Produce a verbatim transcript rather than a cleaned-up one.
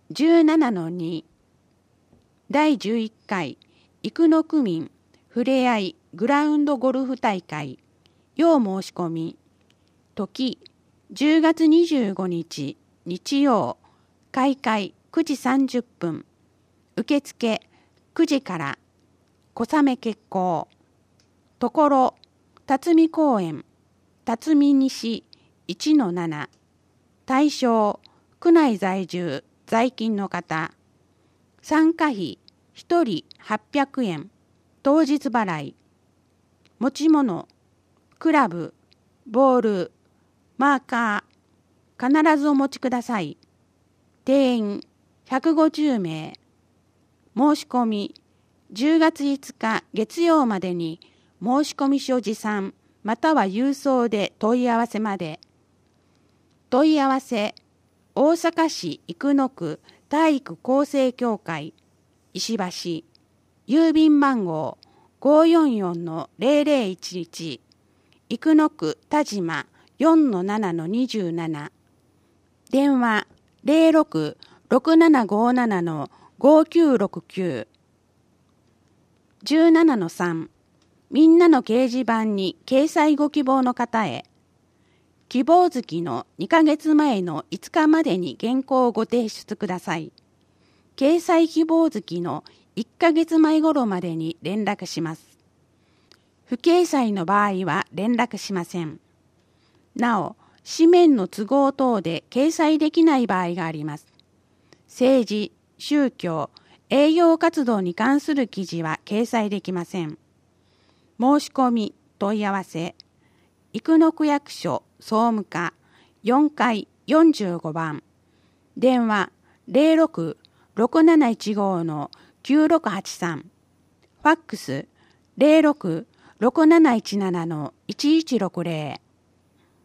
じゅうななのに だいじゅういっかい生野区民ふれあいグラウンドゴルフ大会要申し込み時じゅうがつにじゅうごにち日曜開会くじさんじゅっぷん受付くじから小雨決行ところ辰巳公園辰巳西 いちのなな 対象区内在住在勤の方参加費ひとりはっぴゃくえん当日払い持ち物クラブボールマーカー必ずお持ちください。定員ひゃくごじゅうめい申し込みじゅうがついつか月曜までに申込書持参または郵送で問い合わせまで。問い合わせ大阪市生野区体育厚生協会石橋郵便番号 ごーよんよんのゼロゼロいちいち 生野区田島 よんのななのにじゅうなな 電話 ゼロろく ろくななごななのごきゅうろくきゅう じゅうななのさんみんなの掲示板に掲載ご希望の方へ希望月のにかげつまえのいつかまでに原稿をご提出ください。掲載希望月のいっかげつまえ頃までに連絡します。不掲載の場合は連絡しません。なお、紙面の都合等で掲載できない場合があります。政治、宗教、営業活動に関する記事は掲載できません。申し込み、問い合わせ、生野区役所総務課よんかいよんじゅうごばん、電話ゼロろく ろくなないちごのきゅうろくはちさん、ファックスゼロろく ろくなないちななのいちいちろくゼロ